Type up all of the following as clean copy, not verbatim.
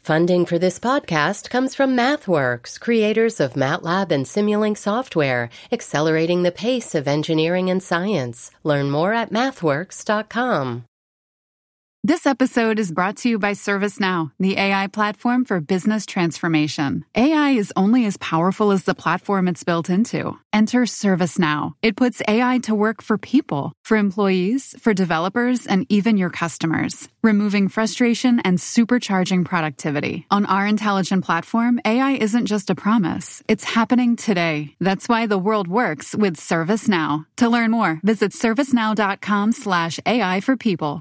Funding for this podcast comes from MathWorks, creators of MATLAB and Simulink software, accelerating the pace of engineering and science. Learn more at mathworks.com. This episode is brought to you by ServiceNow, the AI platform for business transformation. AI is only as powerful as the platform it's built into. Enter ServiceNow. It puts AI to work for people, for employees, for developers, and even your customers, removing frustration and supercharging productivity. On our intelligent platform, AI isn't just a promise. It's happening today. That's why the world works with ServiceNow. To learn more, visit servicenow.com/AI for people.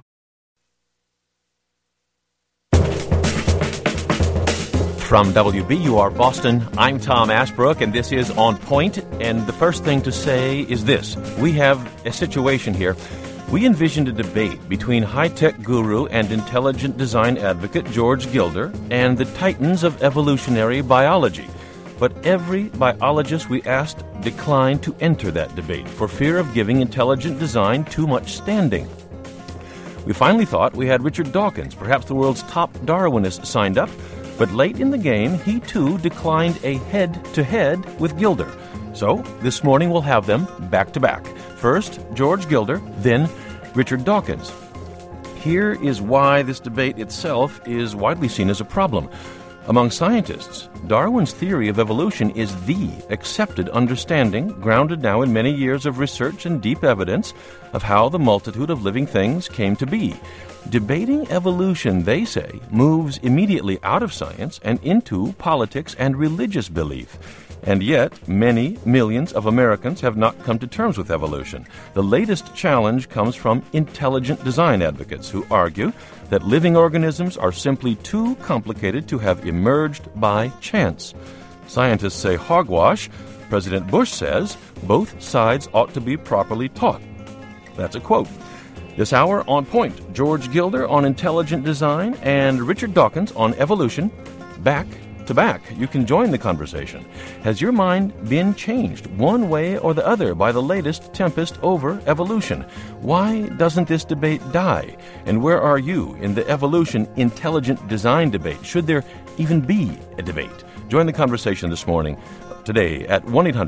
From WBUR Boston, I'm Tom Ashbrook, and this is On Point. And the first thing to say is this. We have a situation here. We envisioned a debate between high-tech guru and intelligent design advocate George Gilder and the titans of evolutionary biology. But every biologist we asked declined to enter that debate for fear of giving intelligent design too much standing. We finally thought we had Richard Dawkins, perhaps the world's top Darwinist, signed up. But late in the game, he too declined a head-to-head with Gilder. So this morning we'll have them back-to-back. First, George Gilder, then Richard Dawkins. Here is why this debate itself is widely seen as a problem. Among scientists, Darwin's theory of evolution is the accepted understanding, grounded now in many years of research and deep evidence of how the multitude of living things came to be. Debating evolution, they say, moves immediately out of science and into politics and religious belief. And yet, many millions of Americans have not come to terms with evolution. The latest challenge comes from intelligent design advocates who argue that living organisms are simply too complicated to have emerged by chance. Scientists say hogwash. President Bush says both sides ought to be properly taught. That's a quote. This hour, On Point, George Gilder on intelligent design and Richard Dawkins on evolution. Back to back, you can join the conversation. Has your mind been changed one way or the other by the latest tempest over evolution? Why doesn't this debate die? And where are you in the evolution intelligent design debate? Should there even be a debate? Join the conversation this morning. Today at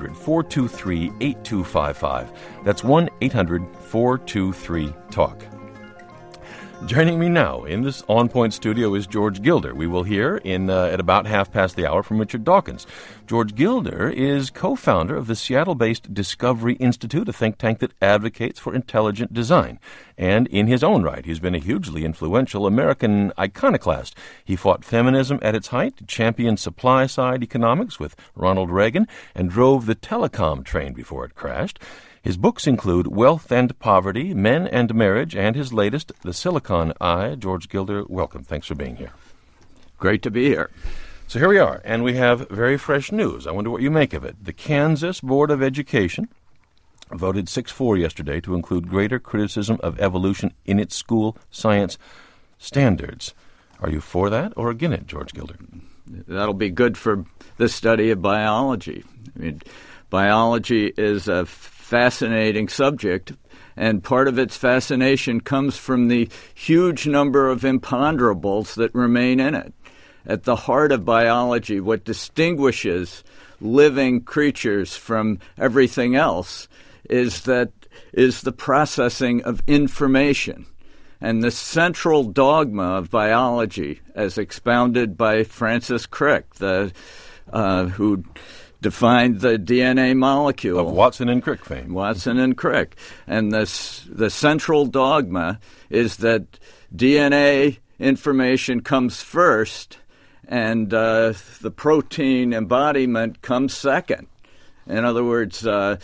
1-800-423-8255. That's 1-800-423-TALK. Joining me now in this On Point studio is George Gilder. We will hear at about half past the hour from Richard Dawkins. George Gilder is co-founder of the Seattle-based Discovery Institute, a think tank that advocates for intelligent design. And in his own right, he's been a hugely influential American iconoclast. He fought feminism at its height, championed supply-side economics with Ronald Reagan, and drove the telecom train before it crashed. His books include Wealth and Poverty, Men and Marriage, and his latest, The Silicon Eye. George Gilder, welcome. Thanks for being here. Great to be here. So here we are, and we have very fresh news. I wonder what you make of it. The Kansas Board of Education voted 6-4 yesterday to include greater criticism of evolution in its school science standards. Are you for that or against it, George Gilder? That'll be good for the study of biology. I mean, biology is a fascinating subject, and part of its fascination comes from the huge number of imponderables that remain in it. At the heart of biology, what distinguishes living creatures from everything else is the processing of information. And the central dogma of biology, as expounded by Francis Crick, who defined the DNA molecule. Of Watson and Crick fame. Watson and Crick. And the central dogma is that DNA information comes first and the protein embodiment comes second. In other words, the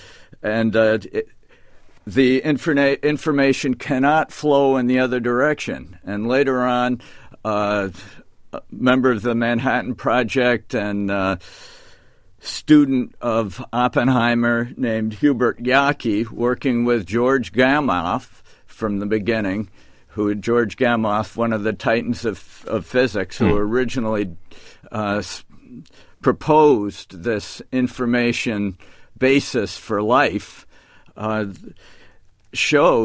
information cannot flow in the other direction. And later on, a member of the Manhattan Project and student of Oppenheimer named Hubert Yockey, working with George Gamow from the beginning, George Gamow, one of the titans of physics, who originally proposed this information basis for life, showed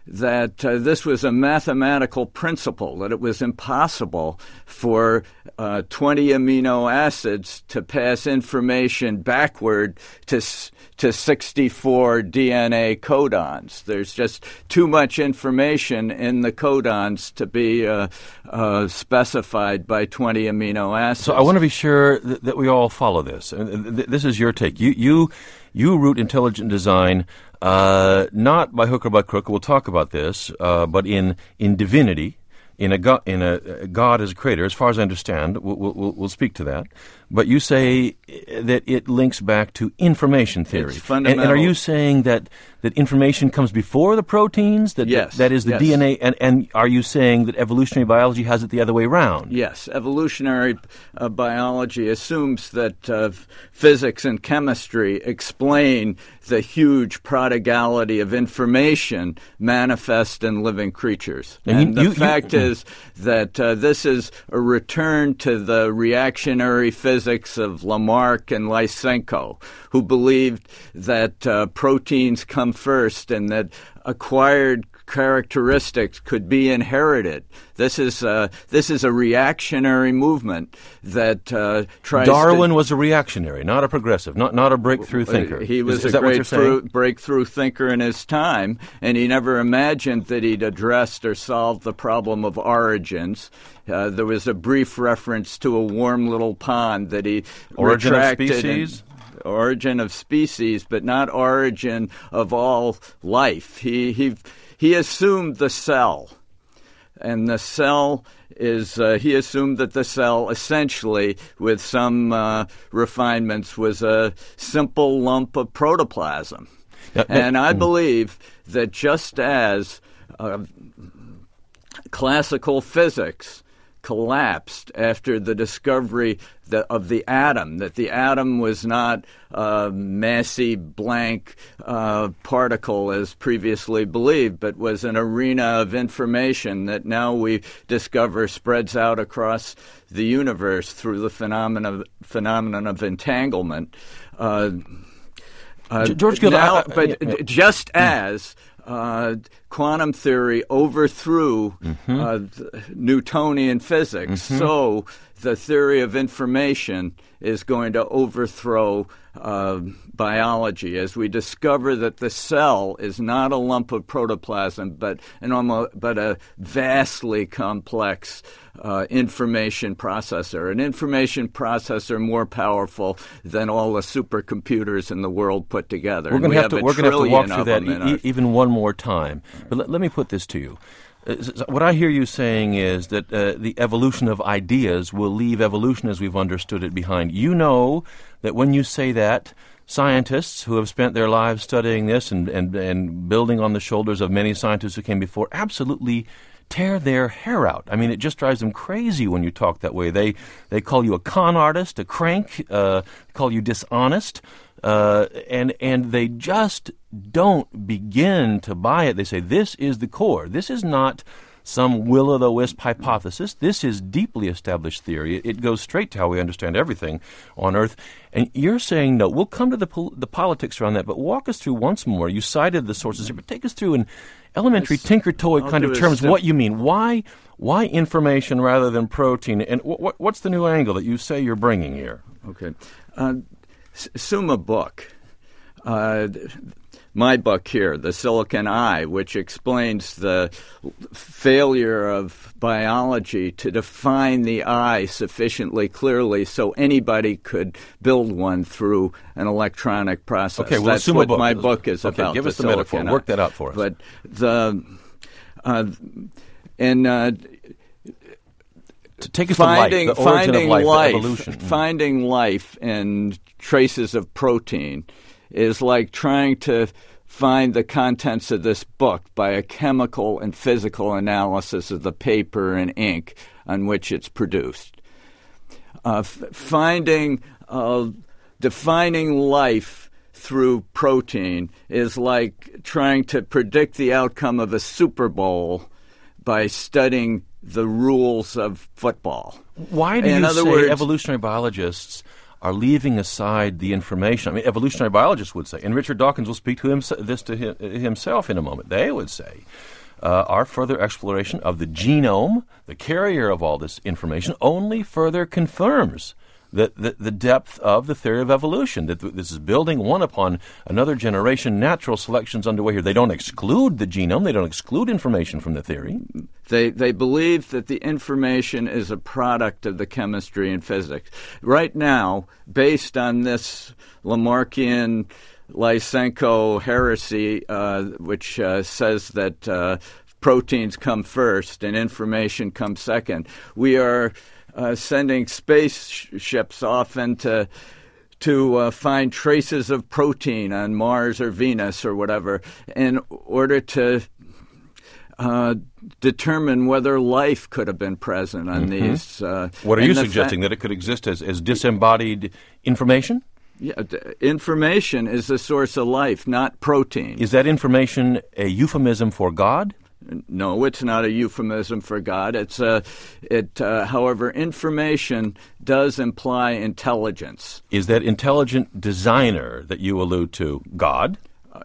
that this was a mathematical principle, that it was impossible for 20 amino acids to pass information backward to 64 DNA codons. There's just too much information in the codons to be specified by 20 amino acids. So I want to be sure that we all follow this. This is your take. You root intelligent design not by hook or by crook. We'll talk about this, but in divinity, in a God as a creator. As far as I understand, we'll speak to that. But you say that it links back to information theory. It's fundamental. And are you saying that information comes before the proteins? Yes. That is the DNA. And are you saying that evolutionary biology has it the other way around? Yes. Evolutionary biology assumes that physics and chemistry explain the huge prodigality of information manifest in living creatures. And the fact is that this is a return to the reactionary physics of Lamarck and Lysenko, who believed that proteins come first and that acquired characteristics could be inherited. This is a reactionary movement that tries. Darwin was a reactionary, not a progressive, not a breakthrough thinker. He was a great breakthrough thinker in his time, and he never imagined that he'd addressed or solved the problem of origins. There was a brief reference to a warm little pond that he retracted. Origin of species? Origin of species, but not origin of all life. He assumed the cell, and the cell is he assumed that the cell essentially, with some refinements, was a simple lump of protoplasm. And I believe that just as classical physics collapsed after the discovery of the atom, that the atom was not a massy blank particle as previously believed, but was an arena of information that now we discover spreads out across the universe through the phenomenon of entanglement. George Guillory, just as quantum theory overthrew Newtonian physics, so the theory of information is going to overthrow biology as we discover that the cell is not a lump of protoplasm, but a vastly complex information processor, an information processor more powerful than all the supercomputers in the world put together. We're going to have to walk through that even one more time. But let me put this to you. What I hear you saying is that the evolution of ideas will leave evolution as we've understood it behind. You know that when you say that, scientists who have spent their lives studying this and building on the shoulders of many scientists who came before absolutely tear their hair out. I mean, it just drives them crazy when you talk that way. They call you a con artist, a crank, call you dishonest, and they just don't begin to buy it. They say, this is the core. This is not some will-o'-the-wisp hypothesis. This is deeply established theory. It goes straight to how we understand everything on Earth. And you're saying no. We'll come to the politics around that, but walk us through once more. You cited the sources here, but take us through in elementary tinker-toy kind of terms what you mean. Why information rather than protein? And what's the new angle that you say you're bringing here? Okay. Summa book. My book here, The Silicon Eye, which explains the failure of biology to define the eye sufficiently clearly so anybody could build one through an electronic process. Okay, well, that's what my book is about. Okay, give us the metaphor. Work that out for us. But take us to life, the origin of life, evolution. Finding life in traces of protein is like trying to find the contents of this book by a chemical and physical analysis of the paper and ink on which it's produced. Defining life through protein is like trying to predict the outcome of a Super Bowl by studying the rules of football. Why do you say evolutionary biologists are leaving aside the information. I mean, evolutionary biologists would say, and Richard Dawkins will speak to himself in a moment. They would say, our further exploration of the genome, the carrier of all this information, only further confirms the depth of the theory of evolution, that this is building one upon another generation. Natural selection's underway here. They don't exclude the genome. They don't exclude information from the theory. They believe that the information is a product of the chemistry and physics. Right now, based on this Lamarckian Lysenko heresy, which says that proteins come first and information comes second, we are sending spaceships off to find traces of protein on Mars or Venus or whatever in order to determine whether life could have been present on these. What are you suggesting, that it could exist as disembodied information? Yeah, information is the source of life, not protein. Is that information a euphemism for God? No, it's not a euphemism for God. However, information does imply intelligence. Is that intelligent designer that you allude to God?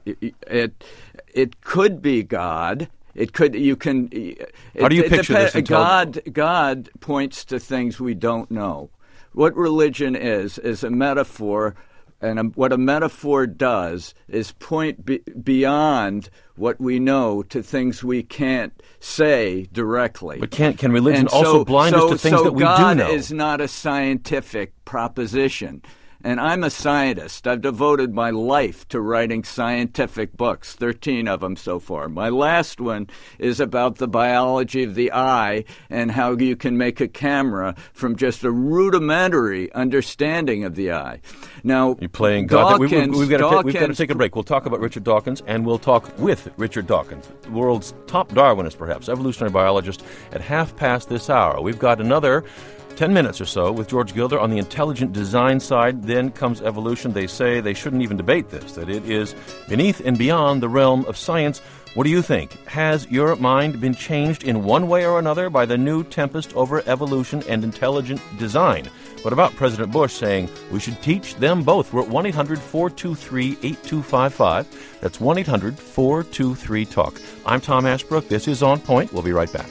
It could be God. It could. You can. How do you picture this intelligence? God points to things we don't know. What religion is a metaphor. And what a metaphor does is point beyond what we know to things we can't say directly. But can religion also blind us to things that we do know? So God is not a scientific proposition. And I'm a scientist. I've devoted my life to writing scientific books, 13 of them so far. My last one is about the biology of the eye and how you can make a camera from just a rudimentary understanding of the eye. Now, you're playing God. We've got to take a break. We'll talk about Richard Dawkins, and we'll talk with Richard Dawkins, the world's top Darwinist, perhaps, evolutionary biologist, at 1:30 this hour. We've got another 10 minutes or so with George Gilder on the intelligent design side. Then comes evolution. They say they shouldn't even debate this, that it is beneath and beyond the realm of science. What do you think? Has your mind been changed in one way or another by the new tempest over evolution and intelligent design? What about President Bush saying we should teach them both? We're at 1-800-423-8255. That's 1-800-423-TALK. I'm Tom Ashbrook. This is On Point. We'll be right back.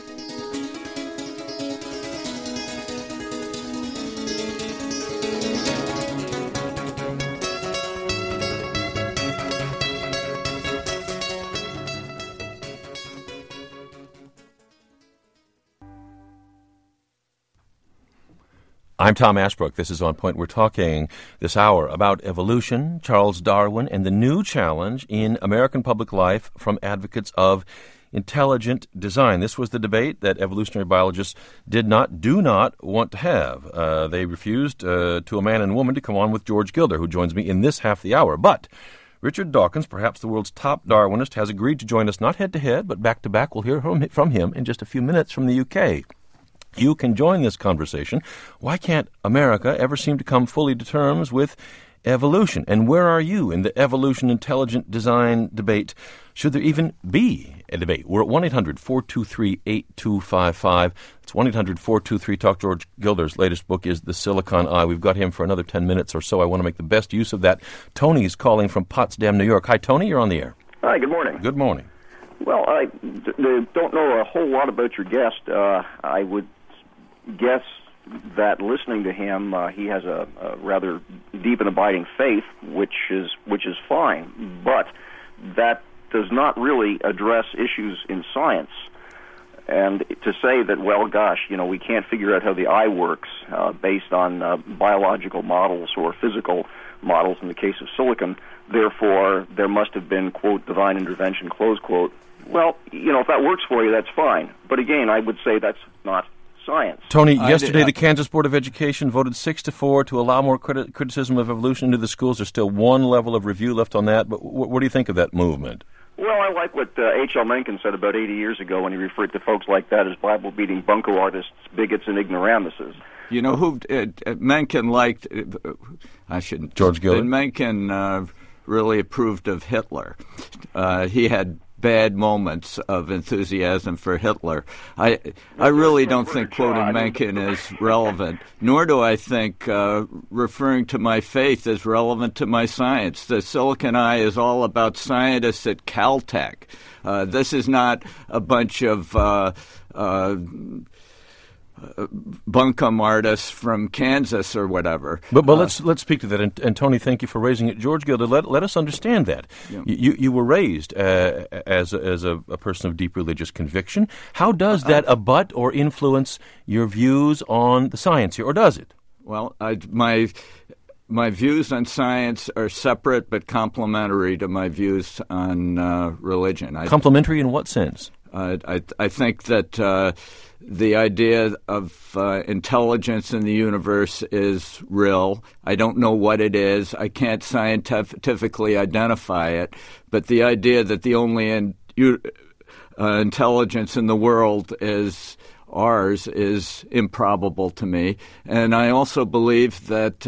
I'm Tom Ashbrook. This is On Point. We're talking this hour about evolution, Charles Darwin, and the new challenge in American public life from advocates of intelligent design. This was the debate that evolutionary biologists do not want to have. They refused to a man and woman to come on with George Gilder, who joins me in this half the hour. But Richard Dawkins, perhaps the world's top Darwinist, has agreed to join us not head-to-head, but back-to-back. We'll hear from him in just a few minutes from the UK. You can join this conversation. Why can't America ever seem to come fully to terms with evolution? And where are you in the evolution intelligent design debate? Should there even be a debate? We're at 1-800-423-8255. It's 1-800-423-TALK. George Gilder's latest book is The Silicon Eye. We've got him for another 10 minutes or so. I want to make the best use of that. Tony's calling from Potsdam, New York. Hi, Tony. You're on the air. Hi, good morning. Good morning. Well, I don't know a whole lot about your guest. I would guess that listening to him, he has a rather deep and abiding faith, which is fine. But that does not really address issues in science. And to say that, well, gosh, we can't figure out how the eye works based on biological models or physical models in the case of silicon, therefore there must have been, quote, divine intervention, close quote. Well, if that works for you, that's fine. But again, I would say that's not science. Tony, yesterday the Kansas Board of Education voted 6-4 to allow more criticism of evolution into the schools. There's still one level of review left on that, but what do you think of that movement? Well, I like what H.L. Mencken said about 80 years ago when he referred to folks like that as Bible-beating bunco artists, bigots, and ignoramuses. You know who Mencken liked? I shouldn't. George Gilder. Mencken really approved of Hitler. He had bad moments of enthusiasm for Hitler. I really don't think quoting Mencken is relevant, nor do I think referring to my faith is relevant to my science. The Silicon Eye is all about scientists at Caltech. This is not a bunch of bunkum artists from Kansas or whatever. But let's speak to that. And Tony, thank you for raising it. George Gilder, let us understand that. Yeah. You were raised as a person of deep religious conviction. How does that abut or influence your views on the science here, or does it? Well, my views on science are separate but complementary to my views on religion. Complementary in what sense? I think that the idea of intelligence in the universe is real. I don't know what it is. I can't scientifically identify it. But the idea that the only intelligence in the world is ours is improbable to me. And I also believe that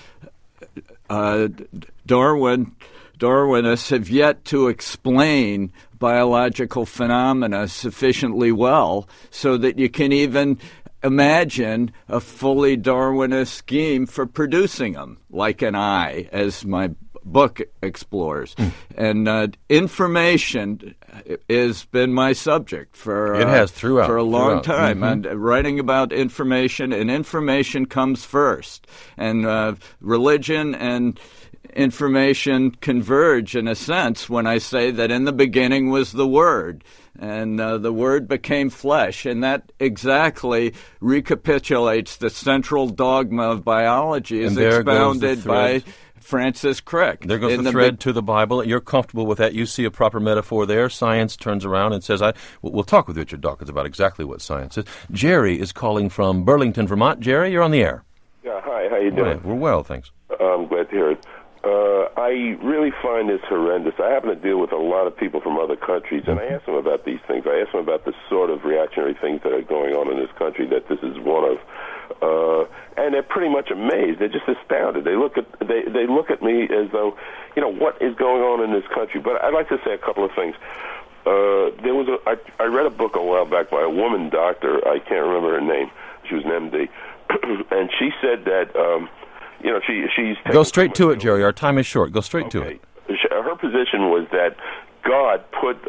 Darwinists have yet to explain biological phenomena sufficiently well so that you can even imagine a fully Darwinist scheme for producing them, like an eye, as my book explores. And information has been my subject for a long time. And writing about information, and information comes first. And religion and information converge in a sense when I say that in the beginning was the Word, and the Word became flesh, and that exactly recapitulates the central dogma of biology as expounded by Francis Crick. There goes the thread to the Bible. You're comfortable with that. You see a proper metaphor there. Science turns around and says, we'll talk with Richard Dawkins about exactly what science is. Jerry is calling from Burlington, Vermont. Jerry, you're on the air. Yeah, hi. How you doing? Hi. We're well, thanks. I'm glad to hear it. I really find this horrendous. I happen to deal with a lot of people from other countries, and I ask them about these things. I ask them about the sort of reactionary things that are going on in this country that this is one of. And they're pretty much amazed. They're just astounded. They look at me as though, what is going on in this country? But I'd like to say a couple of things. I read a book a while back by a woman doctor. I can't remember her name. She was an MD. And she said that... she's... Go straight to it, Jerry. Our time is short. Go straight to it. Her position was that God put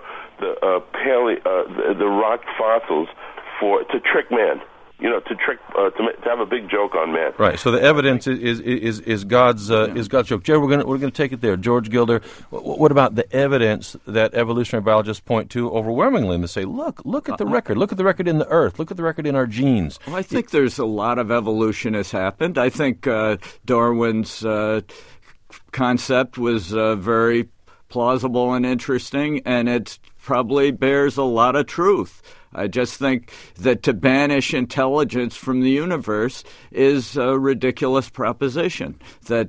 the rock fossils to trick man. To have a big joke on man. Right. So the evidence is God's joke. Jerry, we're going to take it there. George Gilder, what about the evidence that evolutionary biologists point to overwhelmingly and they say, look at the record. Look at the record in the earth. Look at the record in our genes. Well, I think there's a lot of evolution has happened. I think Darwin's concept was very plausible and interesting, and it probably bears a lot of truth. I just think that to banish intelligence from the universe is a ridiculous proposition.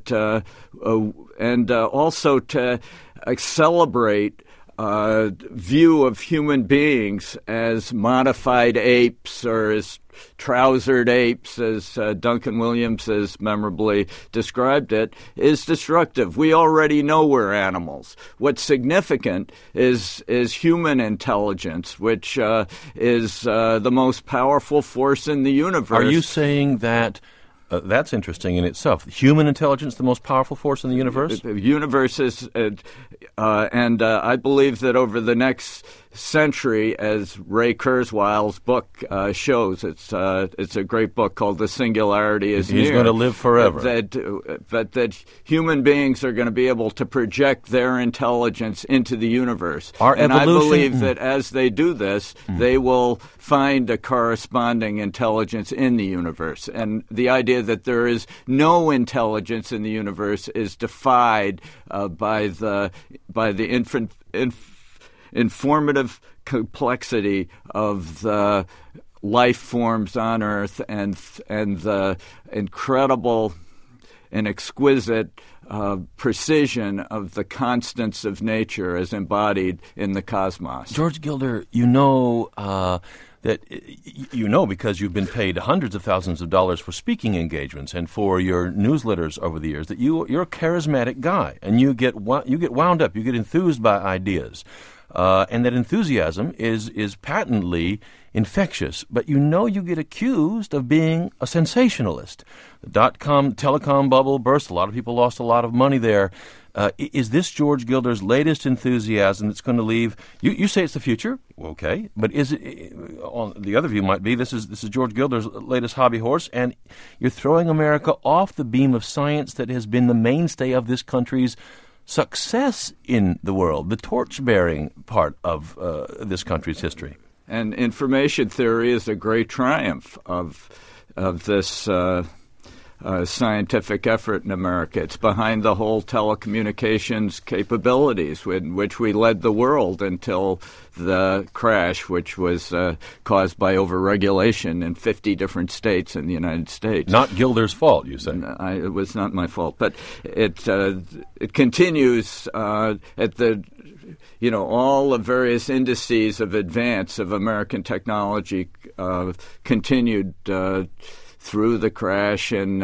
And also to celebrate view of human beings as modified apes or as trousered apes, as Duncan Williams has memorably described it, is destructive. We already know we're animals. What's significant is human intelligence, which is the most powerful force in the universe. Are you saying that that's interesting in itself? Human intelligence, the most powerful force in the universe? The universe is, and I believe that over the next century, as Ray Kurzweil's book shows, it's a great book called The Singularity is Near. He's going to live forever. That human beings are going to be able to project their intelligence into the universe. And I believe that as they do this, they will find a corresponding intelligence in the universe. And the idea that there is no intelligence in the universe is defied by the informative complexity of the life forms on Earth and the incredible and exquisite precision of the constants of nature as embodied in the cosmos. George Gilder, because you've been paid hundreds of thousands of dollars for speaking engagements and for your newsletters over the years, that you're a charismatic guy, and you get wound up, you get enthused by ideas. and that enthusiasm is patently infectious. But you get accused of being a sensationalist. The dot-com telecom bubble burst. A lot of people lost a lot of money there. Is this George Gilder's latest enthusiasm that's going to leave? You say it's the future, okay? But is it? On the other view might be this is George Gilder's latest hobby horse, and you're throwing America off the beam of science that has been the mainstay of this country's success in the world, the torch-bearing part of this country's history. And information theory is a great triumph of this scientific effort in America. It's behind the whole telecommunications capabilities, in which we led the world until the crash, which was caused by overregulation in 50 different states in the United States. Not Gilder's fault, you say? It was not my fault, but it continues at the. All the various indices of advance of American technology continued through the crash and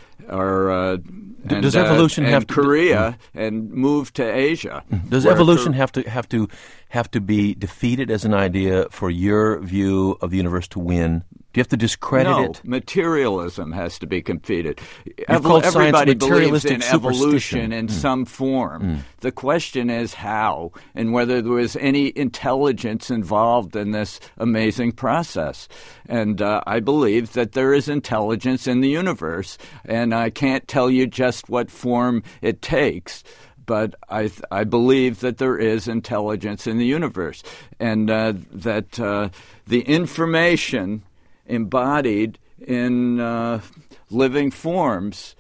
does evolution have to Korea and moved to Asia? Does evolution have to be defeated as an idea for your view of the universe to win? Do you have to discredit it? No, materialism has to be defeated. Everybody believes in evolution in some form. The question is how, and whether there was any intelligence involved in this amazing process. And I believe that there is intelligence in the universe, and I can't tell you just what form it takes. But I believe that there is intelligence in the universe, and that the information embodied in living forms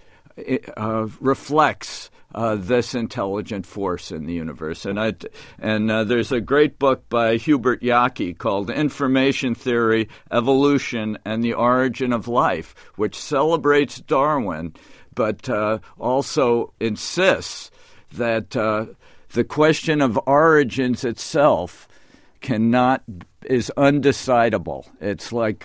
reflects this intelligent force in the universe. And there's a great book by Hubert Yockey called Information Theory, Evolution, and the Origin of Life, which celebrates Darwin, but also insists that the question of origins itself is undecidable. It's like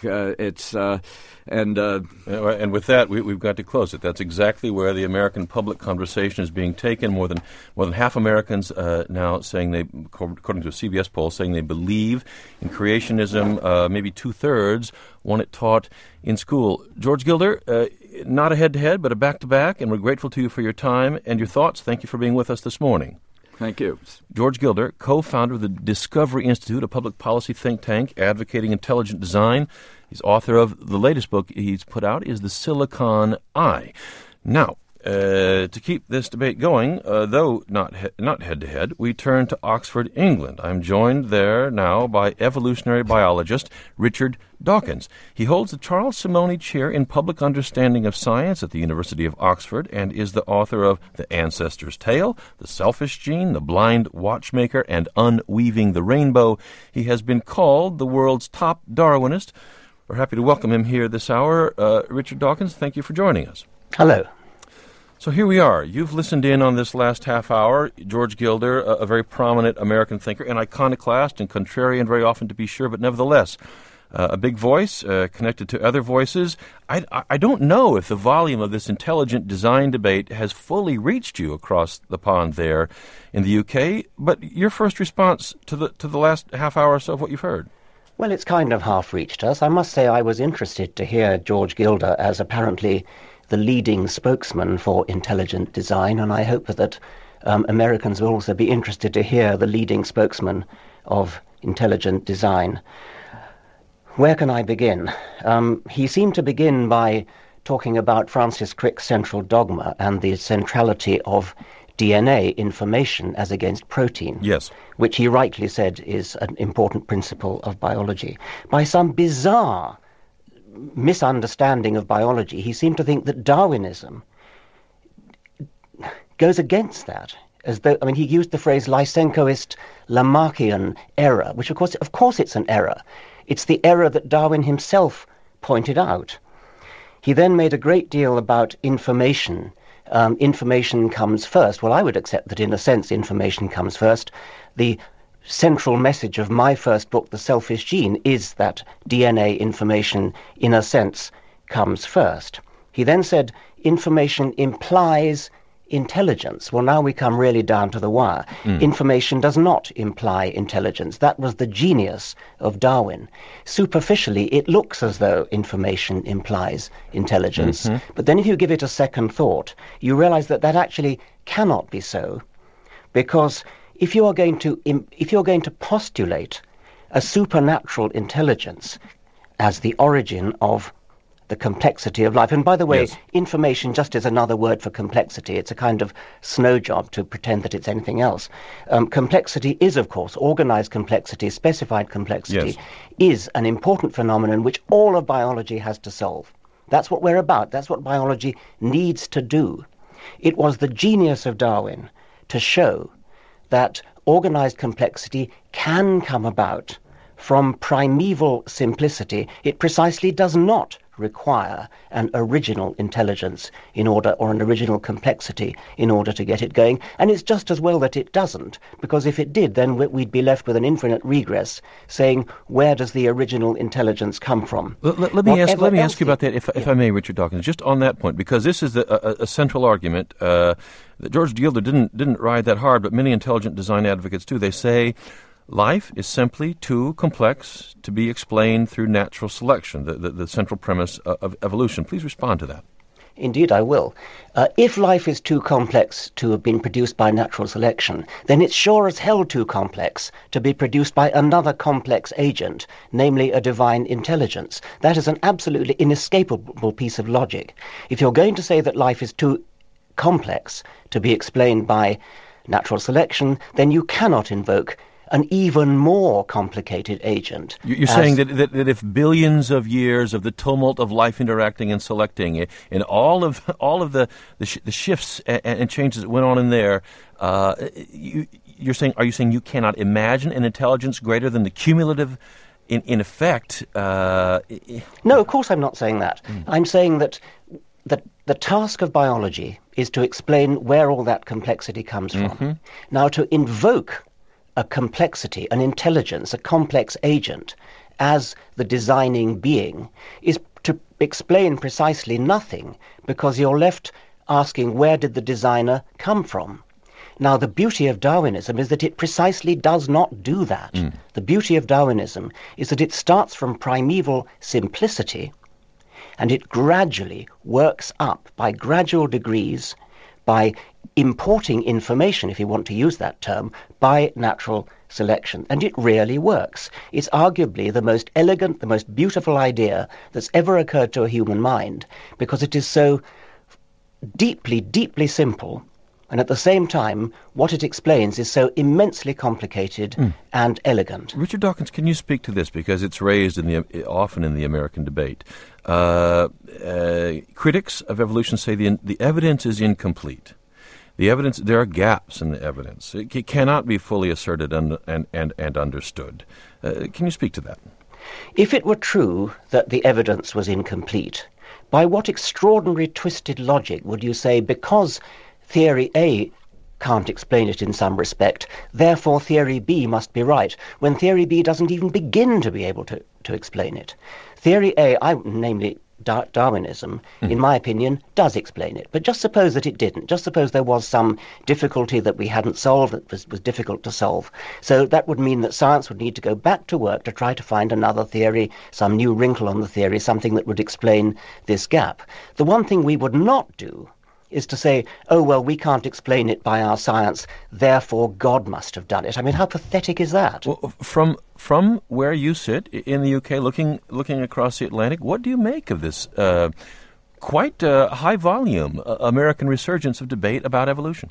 and with that we've got to close it. That's exactly where the American public conversation is being taken. More than half Americans now saying according to a CBS poll, saying they believe in creationism. Maybe 2/3 want it taught in school. George Gilder, not a head-to-head, but a back-to-back, and we're grateful to you for your time and your thoughts. Thank you for being with us this morning. Thank you. George Gilder, co-founder of the Discovery Institute, a public policy think tank advocating intelligent design. He's author of the latest book he's put out is The Silicon Eye. Now, to keep this debate going, though not head-to-head, we turn to Oxford, England. I'm joined there now by evolutionary biologist Richard Dawkins. He holds the Charles Simonyi Chair in Public Understanding of Science at the University of Oxford and is the author of The Ancestor's Tale, The Selfish Gene, The Blind Watchmaker, and Unweaving the Rainbow. He has been called the world's top Darwinist. We're happy to welcome him here this hour. Richard Dawkins, thank you for joining us. Hello. So here we are. You've listened in on this last half hour. George Gilder, a very prominent American thinker, an iconoclast and contrarian very often to be sure, but nevertheless a big voice connected to other voices. I don't know if the volume of this intelligent design debate has fully reached you across the pond there in the UK, but your first response to the last half hour or so of what you've heard. Well, it's kind of half reached us. I must say I was interested to hear George Gilder as apparently the leading spokesman for intelligent design, and I hope that Americans will also be interested to hear the leading spokesman of intelligent design. Where can I begin? He seemed to begin by talking about Francis Crick's central dogma and the centrality of DNA information as against protein, yes, which he rightly said is an important principle of biology. By some bizarre misunderstanding of biology, he seemed to think that Darwinism goes against that. He used the phrase Lysenkoist Lamarckian error, which of course it's an error. It's the error that Darwin himself pointed out. He then made a great deal about information. Information comes first. Well, I would accept that in a sense information comes first. The central message of my first book, The Selfish Gene, is that DNA information, in a sense, comes first. He then said information implies intelligence. Well, now we come really down to the wire. Information does not imply intelligence. That was the genius of Darwin. Superficially, it looks as though information implies intelligence. But then if you give it a second thought, you realize that that actually cannot be so, because if you're going to postulate a supernatural intelligence as the origin of the complexity of life. And by the way, information just is another word for complexity. It's a kind of snow job to pretend that it's anything else. Complexity is, of course, organized complexity, specified complexity, is an important phenomenon which all of biology has to solve. That's what we're about. That's what biology needs to do. It was the genius of Darwin to show that organized complexity can come about from primeval simplicity. It precisely does not require an original intelligence in order, or an original complexity in order to get it going. And it's just as well that it doesn't, because if it did, then we'd be left with an infinite regress saying, where does the original intelligence come from? Let me ask you about that, if I may, Richard Dawkins, just on that point, because this is a central argument that George Gilder didn't ride that hard, but many intelligent design advocates do. They say life is simply too complex to be explained through natural selection, the central premise of evolution. Please respond to that. Indeed, I will. If life is too complex to have been produced by natural selection, then it's sure as hell too complex to be produced by another complex agent, namely a divine intelligence. That is an absolutely inescapable piece of logic. If you're going to say that life is too complex to be explained by natural selection, then you cannot invoke an even more complicated agent. You're saying that if billions of years of the tumult of life interacting and selecting, and all of the shifts and changes that went on in there, are you saying you cannot imagine an intelligence greater than the cumulative, in effect? No, of course I'm not saying that. I'm saying that the task of biology is to explain where all that complexity comes from. Now, to invoke a complexity, an intelligence, a complex agent as the designing being is to explain precisely nothing, because you're left asking, where did the designer come from? Now, the beauty of Darwinism is that it precisely does not do that. The beauty of Darwinism is that it starts from primeval simplicity and it gradually works up by gradual degrees, by importing information, if you want to use that term, by natural selection. And it really works. It's arguably the most elegant, the most beautiful idea that's ever occurred to a human mind, because it is so deeply, deeply simple, and at the same time, what it explains is so immensely complicated and elegant. Richard Dawkins, can you speak to this? Because it's raised often in the American debate. Critics of evolution say the evidence is incomplete. There are gaps in the evidence. It cannot be fully asserted and understood. Can you speak to that? If it were true that the evidence was incomplete, by what extraordinary twisted logic would you say, because Theory A can't explain it in some respect, therefore Theory B must be right, when Theory B doesn't even begin to be able to explain it? Theory A, namely Darwinism, in my opinion, does explain it. But just suppose that it didn't. Just suppose there was some difficulty that we hadn't solved, that was difficult to solve. So that would mean that science would need to go back to work to try to find another theory, some new wrinkle on the theory, something that would explain this gap. The one thing we would not do is to say, oh, well, we can't explain it by our science, therefore God must have done it. I mean, how pathetic is that? Well, from where you sit in the UK, looking across the Atlantic, what do you make of this quite high-volume American resurgence of debate about evolution?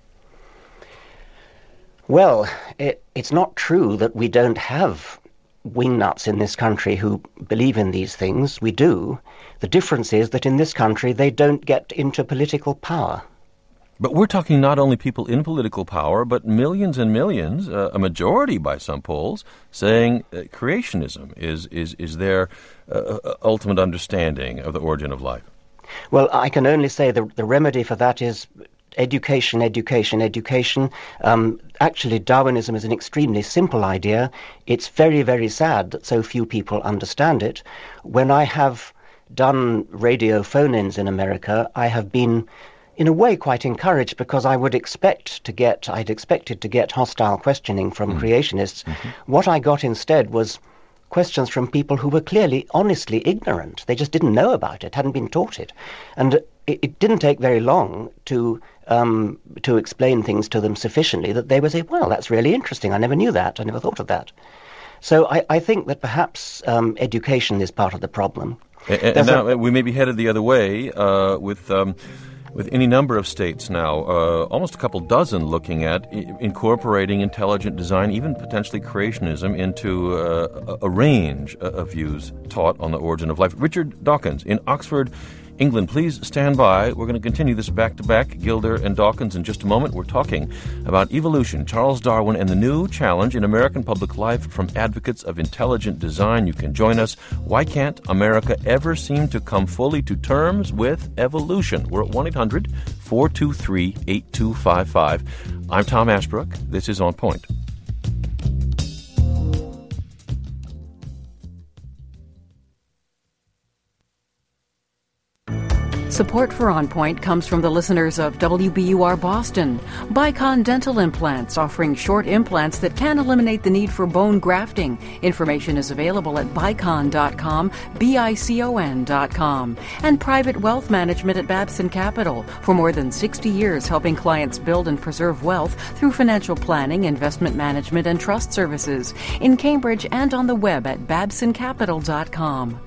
Well, it's not true that we don't have wingnuts in this country who believe in these things. We do. The difference is that in this country they don't get into political power. But we're talking not only people in political power, but millions and millions, a majority by some polls, saying creationism is their ultimate understanding of the origin of life. Well, I can only say the remedy for that is education, education, education. Actually, Darwinism is an extremely simple idea. It's very, very sad that so few people understand it. When I have done radio phone-ins in America, I have been in a way quite encouraged, because I'd expected to get hostile questioning from creationists. What I got instead was questions from people who were clearly, honestly ignorant. They just didn't know about it, hadn't been taught it. And it didn't take very long to explain things to them sufficiently that they would say, well, that's really interesting. I never knew that. I never thought of that. So I think that perhaps education is part of the problem. And now we may be headed the other way with any number of states now, almost a couple dozen, looking at incorporating intelligent design, even potentially creationism, into a range of views taught on the origin of life. Richard Dawkins in Oxford, England, please stand by. We're going to continue this back-to-back, Gilder and Dawkins, in just a moment. We're talking about evolution, Charles Darwin, and the new challenge in American public life from advocates of intelligent design. You can join us. Why can't America ever seem to come fully to terms with evolution? We're at 1-800-423-8255. I'm Tom Ashbrook. This is On Point. Support for On Point comes from the listeners of WBUR Boston. Bicon Dental Implants, offering short implants that can eliminate the need for bone grafting. Information is available at bicon.com, bicon.com. And Private Wealth Management at Babson Capital. For more than 60 years, helping clients build and preserve wealth through financial planning, investment management, and trust services. In Cambridge and on the web at babsoncapital.com.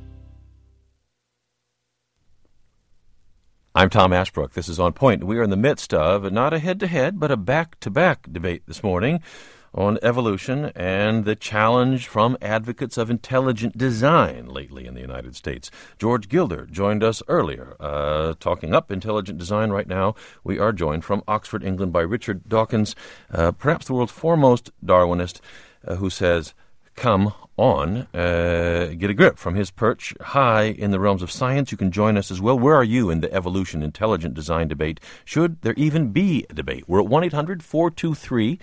I'm Tom Ashbrook. This is On Point. We are in the midst of not a head-to-head, but a back-to-back debate this morning on evolution and the challenge from advocates of intelligent design lately in the United States. George Gilder joined us earlier, talking up intelligent design. Right now, we are joined from Oxford, England, by Richard Dawkins, perhaps the world's foremost Darwinist, who says, come on, get a grip from his perch high in the realms of science. You can join us as well. Where are you in the evolution intelligent design debate? Should there even be a debate? We're at 1-800-423-8255.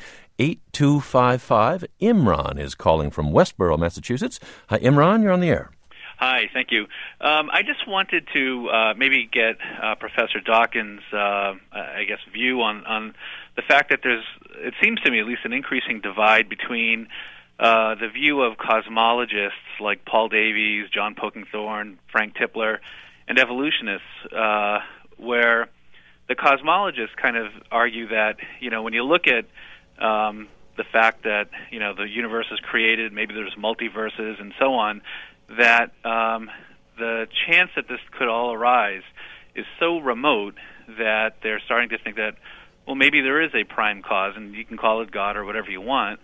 Imran is calling from Westboro, Massachusetts. Hi, Imran, you're on the air. Hi, thank you. I just wanted to maybe get Professor Dawkins' view on the fact that it seems to me at least, an increasing divide between the view of cosmologists like Paul Davies, John Polkinghorne, Frank Tipler, and evolutionists, where the cosmologists kind of argue that, when you look at the fact that, the universe is created, maybe there's multiverses and so on, that the chance that this could all arise is so remote that they're starting to think that, well, maybe there is a prime cause, and you can call it God or whatever you want.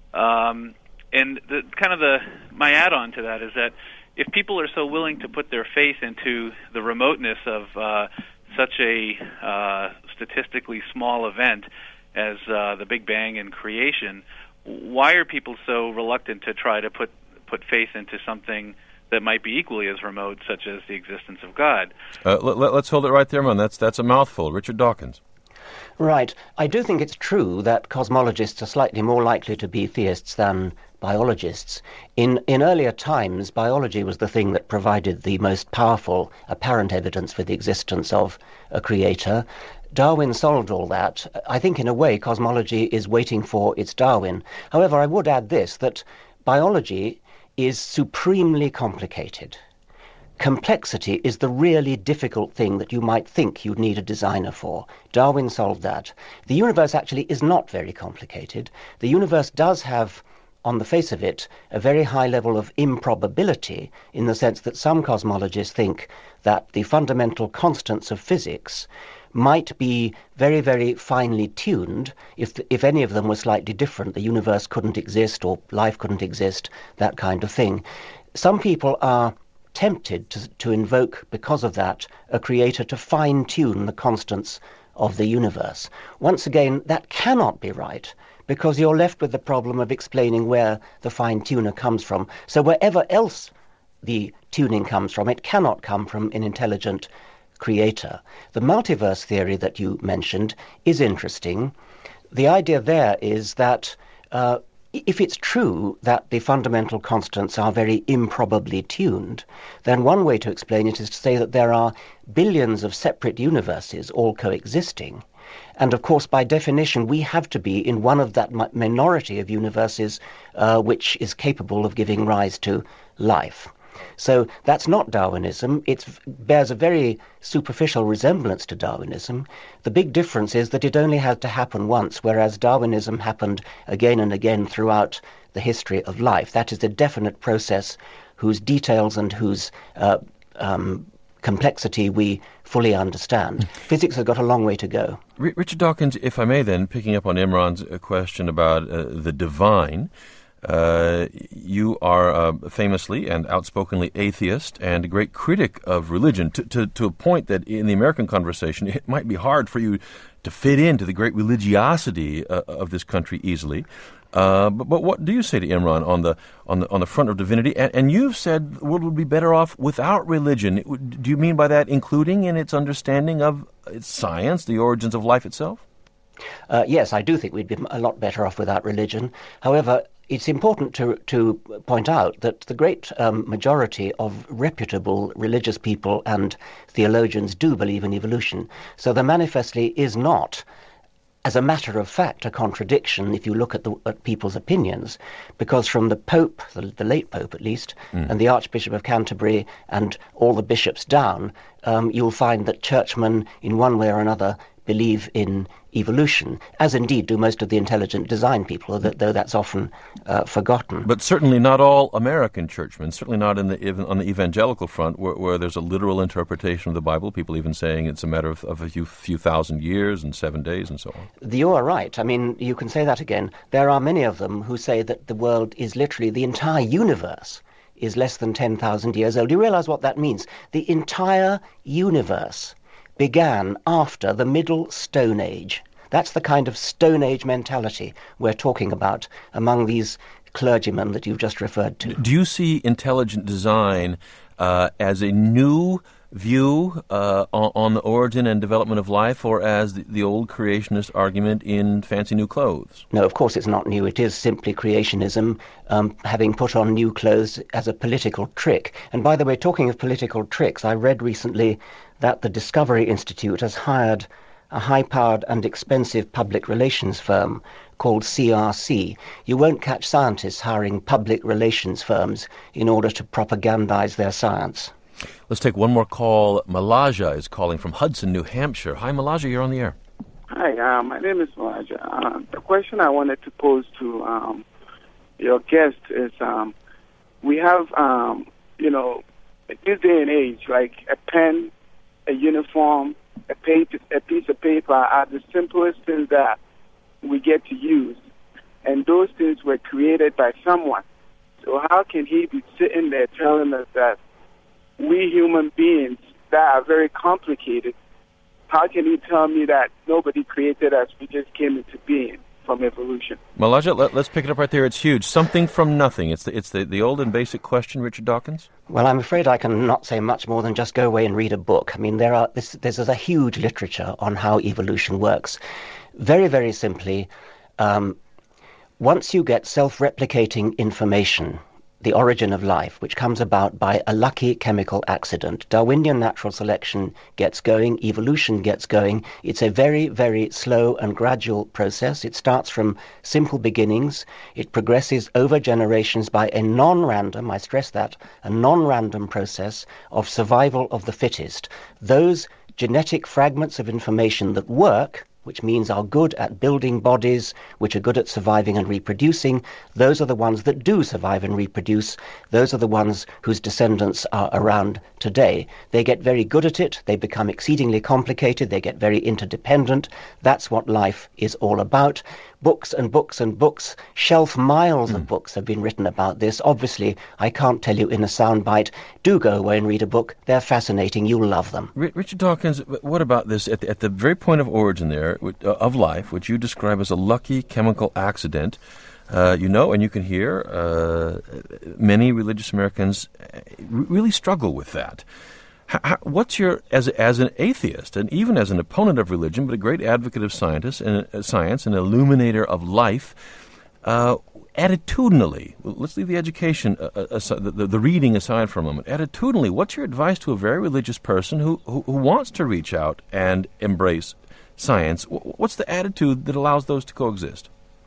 And my add-on to that is that if people are so willing to put their faith into the remoteness of such a statistically small event as the Big Bang and creation, why are people so reluctant to try to put faith into something that might be equally as remote, such as the existence of God? Let's hold it right there, man. That's a mouthful. Richard Dawkins. Right. I do think it's true that cosmologists are slightly more likely to be theists than biologists. In earlier times, biology was the thing that provided the most powerful apparent evidence for the existence of a creator. Darwin solved all that. I think in a way cosmology is waiting for its Darwin. However, I would add this, that biology is supremely complicated. Complexity is the really difficult thing that you might think you'd need a designer for. Darwin solved that. The universe actually is not very complicated. The universe does have, on the face of it, a very high level of improbability, in the sense that some cosmologists think that the fundamental constants of physics might be very, very finely tuned. If any of them were slightly different, the universe couldn't exist or life couldn't exist, that kind of thing. Some people are tempted to invoke, because of that, a creator to fine-tune the constants of the universe. Once again, that cannot be right, because you're left with the problem of explaining where the fine-tuner comes from. So wherever else the tuning comes from, it cannot come from an intelligent creator. The multiverse theory that you mentioned is interesting. The idea there is that if it's true that the fundamental constants are very improbably tuned, then one way to explain it is to say that there are billions of separate universes all coexisting. And of course, by definition, we have to be in one of that minority of universes which is capable of giving rise to life. So that's not Darwinism. It bears a very superficial resemblance to Darwinism. The big difference is that it only had to happen once, whereas Darwinism happened again and again throughout the history of life. That is a definite process whose details and whose complexity we fully understand. Physics has got a long way to go. Richard Dawkins, if I may then, picking up on Imran's question about the divine, you are famously and outspokenly atheist and a great critic of religion, to a point that in the American conversation it might be hard for you to fit into the great religiosity of this country easily. But what do you say to Imran on the front of divinity? And you've said the world would be better off without religion. Do you mean by that including in its understanding of its science, the origins of life itself? Yes, I do think we'd be a lot better off without religion. However, it's important to point out that the great majority of reputable religious people and theologians do believe in evolution. So there manifestly is not, as a matter of fact, a contradiction if you look at people's opinions, because from the Pope, the late Pope at least, and the Archbishop of Canterbury and all the bishops down, you'll find that churchmen in one way or another believe in evolution, as indeed do most of the intelligent design people, though that's often forgotten. But certainly not all American churchmen, certainly not on the evangelical front, where there's a literal interpretation of the Bible, people even saying it's a matter of a few thousand years and 7 days and so on. You are right. I mean, you can say that again. There are many of them who say that the world is literally, the entire universe is less than 10,000 years old. Do you realize what that means? The entire universe began after the Middle Stone Age. That's the kind of Stone Age mentality we're talking about among these clergymen that you've just referred to. Do you see intelligent design as a new view on the origin and development of life, or as the old creationist argument in fancy new clothes? No, of course it's not new. It is simply creationism, having put on new clothes as a political trick. And by the way, talking of political tricks, I read recently that the Discovery Institute has hired a high-powered and expensive public relations firm called CRC. You won't catch scientists hiring public relations firms in order to propagandize their science. Let's take one more call. Malaja is calling from Hudson, New Hampshire. Hi, Malaja, you're on the air. Hi, my name is Malaja. The question I wanted to pose to your guest is, we have, in this day and age, like a pen, a uniform, a piece of paper are the simplest things that we get to use. And those things were created by someone. So how can he be sitting there telling us that we human beings that are very complicated, how can he tell me that nobody created us, we just came into being from evolution? Malaja, let's pick it up right there. It's huge. Something from nothing. It's the old and basic question, Richard Dawkins. Well, I'm afraid I can not say much more than just go away and read a book. I mean, there's a huge literature on how evolution works. Very, very simply, once you get self-replicating information, the origin of life, which comes about by a lucky chemical accident, Darwinian natural selection gets going, evolution gets going. It's a very, very slow and gradual process. It starts from simple beginnings. It progresses over generations by a non-random, I stress that, a non-random process of survival of the fittest. Those genetic fragments of information that work, which means are good at building bodies, which are good at surviving and reproducing, those are the ones that do survive and reproduce. Those are the ones whose descendants are around today. They get very good at it. They become exceedingly complicated. They get very interdependent. That's what life is all about. Books and books and books, shelf miles of books have been written about this. Obviously, I can't tell you in a soundbite. Do go away and read a book. They're fascinating. You'll love them. Richard Dawkins, what about this? At the very point of origin there, of life, which you describe as a lucky chemical accident, and you can hear many religious Americans really struggle with that. What's your, as an atheist, and even as an opponent of religion, but a great advocate of science and illuminator of life, attitudinally, let's leave the education, the reading aside for a moment. Attitudinally, what's your advice to a very religious person who wants to reach out and embrace science? What's the attitude that allows those to coexist?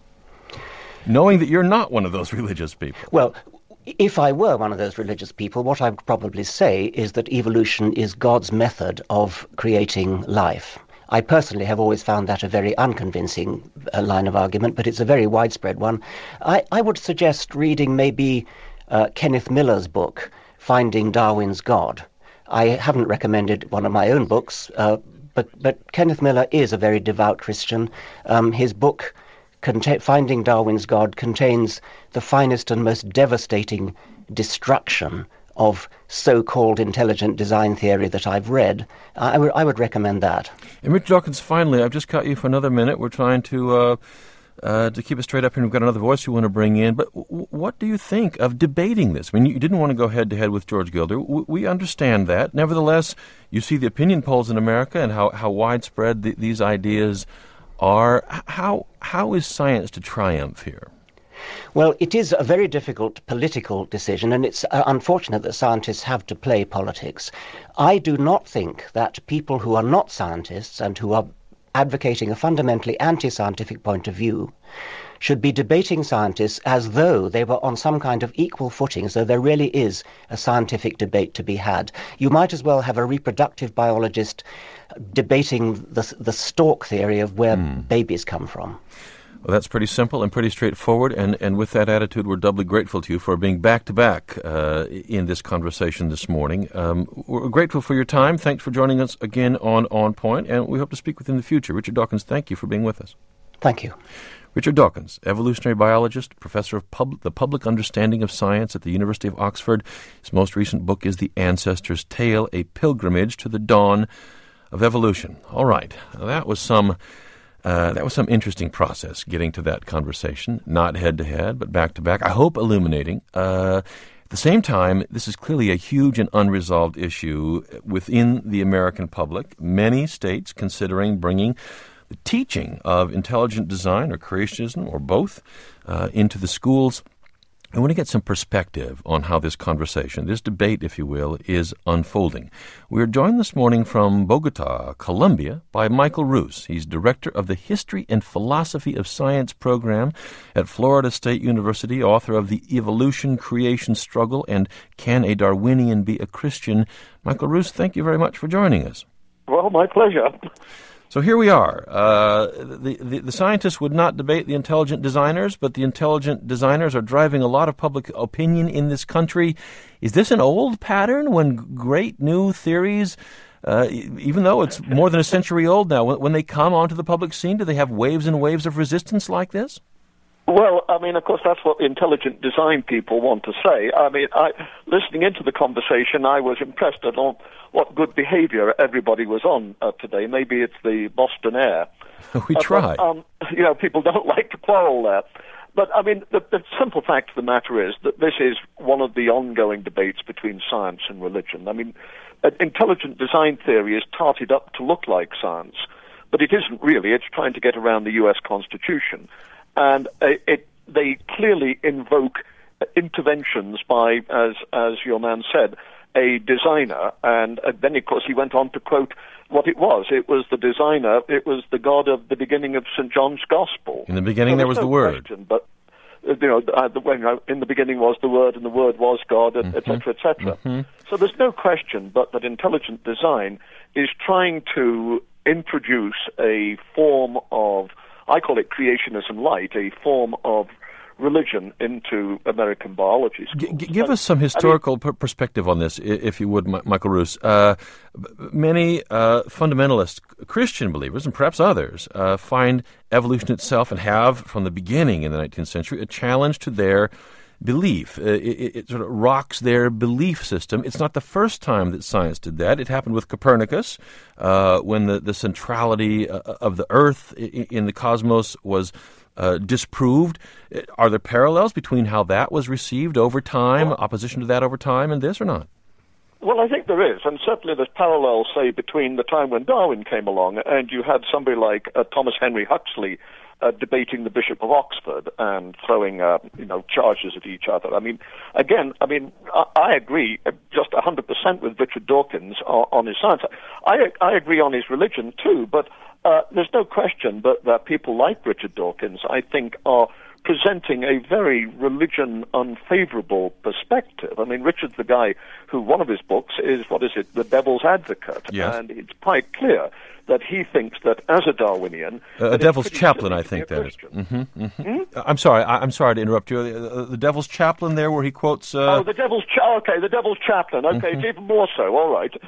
Knowing that you're not one of those religious people. Well, if I were one of those religious people, what I would probably say is that evolution is God's method of creating life. I personally have always found that a very unconvincing line of argument, but it's a very widespread one. I would suggest reading maybe Kenneth Miller's book, Finding Darwin's God. I haven't recommended one of my own books, but Kenneth Miller is a very devout Christian. His book, Finding Darwin's God, contains the finest and most devastating destruction of so-called intelligent design theory that I've read. I would recommend that. And Richard Dawkins, finally, I've just caught you for another minute. We're trying to keep it straight up here. We've got another voice we want to bring in. But what do you think of debating this? I mean, you didn't want to go head-to-head with George Gilder. We understand that. Nevertheless, you see the opinion polls in America and how widespread these ideas are. How is science to triumph here? Well, it is a very difficult political decision, and it's unfortunate that scientists have to play politics. I do not think that people who are not scientists and who are advocating a fundamentally anti-scientific point of view should be debating scientists as though they were on some kind of equal footing, as though there really is a scientific debate to be had. You might as well have a reproductive biologist debating the stork theory of where babies come from. Well, that's pretty simple and pretty straightforward, and with that attitude, we're doubly grateful to you for being back-to-back in this conversation this morning. We're grateful for your time. Thanks for joining us again on Point, and we hope to speak with you in the future. Richard Dawkins, thank you for being with us. Thank you. Richard Dawkins, evolutionary biologist, professor of the public understanding of science at the University of Oxford. His most recent book is The Ancestor's Tale, A Pilgrimage to the Dawn of Evolution. All right, that was some interesting process getting to that conversation, not head-to-head, but back-to-back. I hope illuminating. At the same time, this is clearly a huge and unresolved issue within the American public. Many states considering bringing the teaching of intelligent design or creationism or both into the schools. I want to get some perspective on how this conversation, this debate, if you will, is unfolding. We're joined this morning from Bogota, Colombia, by Michael Ruse. He's director of the History and Philosophy of Science program at Florida State University, author of The Evolution, Creation Struggle, and Can a Darwinian Be a Christian? Michael Ruse, thank you very much for joining us. Well, my pleasure. So here we are. The scientists would not debate the intelligent designers, but the intelligent designers are driving a lot of public opinion in this country. Is this an old pattern when great new theories, even though it's more than a century old now, when they come onto the public scene, do they have waves and waves of resistance like this? Well, I mean, of course, that's what the intelligent design people want to say. I mean, listening into the conversation, I was impressed at what good behavior everybody was on today. Maybe it's the Boston air. We try. But, people don't like to quarrel there. But, I mean, the simple fact of the matter is that this is one of the ongoing debates between science and religion. I mean, intelligent design theory is tarted up to look like science, but it isn't really. It's trying to get around the U.S. Constitution. And they clearly invoke interventions by, as your man said, a designer. And then, of course, he went on to quote what it was. It was the designer. It was the God of the beginning of St. John's Gospel. In the beginning, there was the Word. Question, but in the beginning was the Word, and the Word was God, et cetera, et cetera. Mm-hmm. So there's no question but that intelligent design is trying to introduce a form of, I call it creationism light, a form of religion into American biology schools. Give us some historical perspective on this, if you would, Michael Ruse. Many fundamentalist Christian believers, and perhaps others, find evolution itself, and have from the beginning in the 19th century, a challenge to their belief. It sort of rocks their belief system. It's not the first time that science did that. It happened with Copernicus, when the centrality of the Earth in the cosmos was disproved. Are there parallels between how that was received over time, opposition to that over time, and this, or not? Well, I think there is, and certainly there's parallels, say, between the time when Darwin came along and you had somebody like Thomas Henry Huxley debating the Bishop of Oxford and throwing, charges at each other. I agree just 100% with Richard Dawkins on his science. I agree on his religion too, but there's no question that people like Richard Dawkins, I think, are presenting a very religion-unfavorable perspective. I mean, Richard's the guy who, one of his books is, The Devil's Advocate. Yes. And it's quite clear that he thinks that as a Darwinian... a Devil's Chaplain, I think that is. Mm-hmm, mm-hmm. I'm sorry to interrupt you. The Devil's Chaplain there, where he quotes... the Devil's Chaplain. Okay, It's even more so, all right.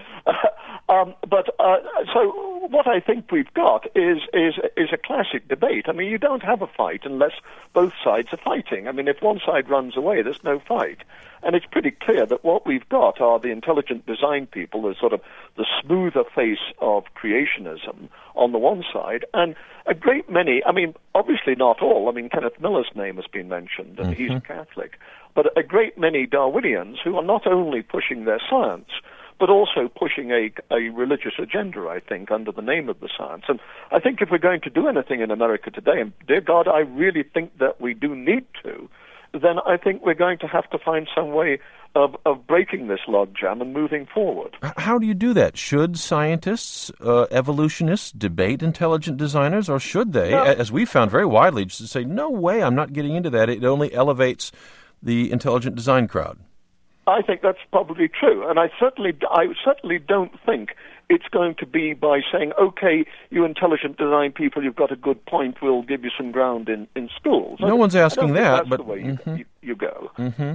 So what I think we've got is a classic debate. I mean, you don't have a fight unless both sides are fighting. I mean, if one side runs away, there's no fight. And it's pretty clear that what we've got are the intelligent design people, the sort of the smoother face of creationism on the one side, and a great many, I mean, obviously not all. I mean, Kenneth Miller's name has been mentioned, and he's a Catholic. But a great many Darwinians who are not only pushing their science, but also pushing a religious agenda, I think, under the name of the science. And I think if we're going to do anything in America today, and dear God, I really think that we do need to, then I think we're going to have to find some way of breaking this logjam and moving forward. How do you do that? Should scientists, evolutionists, debate intelligent designers, or should they, as we found very widely, just say, no way, I'm not getting into that. It only elevates the intelligent design crowd. I think that's probably true, and I certainly don't think it's going to be by saying, okay, you intelligent design people, you've got a good point, we'll give you some ground in schools. No one's asking that, but that's the way you go.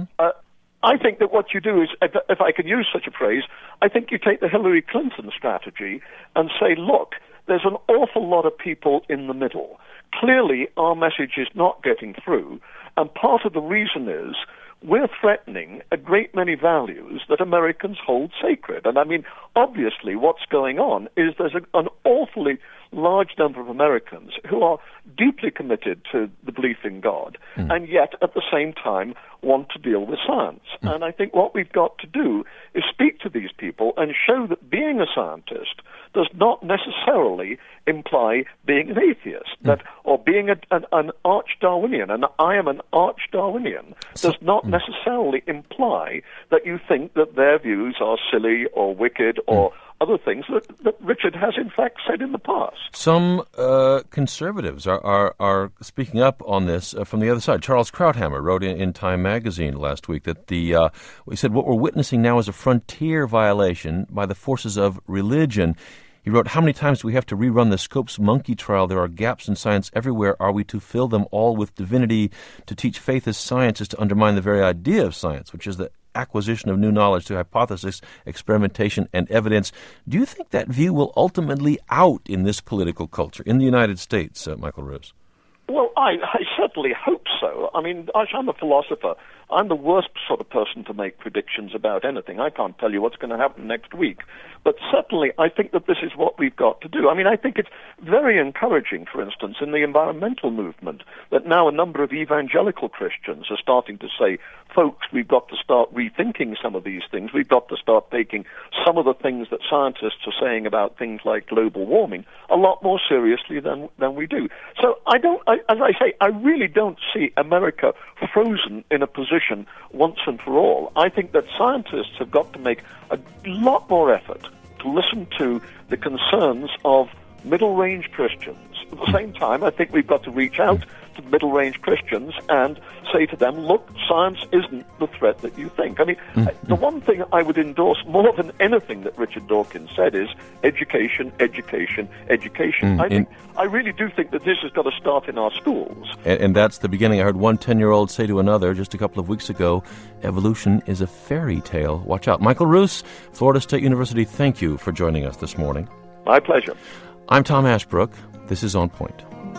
I think that what you do is, if I can use such a phrase, I think you take the Hillary Clinton strategy and say, look, there's an awful lot of people in the middle. Clearly, our message is not getting through, and part of the reason is we're threatening a great many values that Americans hold sacred. And I mean, obviously what's going on is there's an awfully large number of Americans who are deeply committed to the belief in God, and yet at the same time want to deal with science. And I think what we've got to do is speak to these people and show that being a scientist does not necessarily imply being an atheist, or being an arch-Darwinian. And I am an arch-Darwinian does not necessarily imply that you think that their views are silly or wicked or other things that Richard has in fact said in the past. Some conservatives are speaking up on this from the other side. Charles Krauthammer wrote in Time magazine last week that he said what we're witnessing now is a frontier violation by the forces of religion. He wrote, how many times do we have to rerun the Scopes monkey trial? There are gaps in science everywhere. Are we to fill them all with divinity? To teach faith as science is to undermine the very idea of science, which is the acquisition of new knowledge through hypothesis, experimentation, and evidence. Do you think that view will ultimately out in this political culture in the United States, Michael Ruse? Well, I certainly hope so. I mean, I'm a philosopher. I'm the worst sort of person to make predictions about anything. I can't tell you what's going to happen next week. But certainly, I think that this is what we've got to do. I mean, I think it's very encouraging, for instance, in the environmental movement, that now a number of evangelical Christians are starting to say, folks, we've got to start rethinking some of these things. We've got to start taking some of the things that scientists are saying about things like global warming a lot more seriously than we do. So as I say, I really don't see America frozen in a position once and for all. I think that scientists have got to make a lot more effort to listen to the concerns of middle-range Christians. At the same time, I think we've got to reach out to middle-range Christians and say to them, look, science isn't the threat that you think. I mean, the one thing I would endorse more than anything that Richard Dawkins said is education, education, education. I really do think that this has got to start in our schools. And that's the beginning. I heard one 10-year-old say to another just a couple of weeks ago, evolution is a fairy tale. Watch out. Michael Ruse, Florida State University, thank you for joining us this morning. My pleasure. I'm Tom Ashbrook. This is On Point.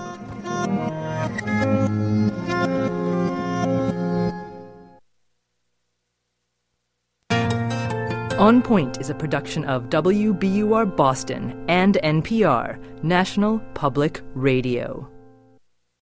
On Point is a production of WBUR Boston and NPR, National Public Radio.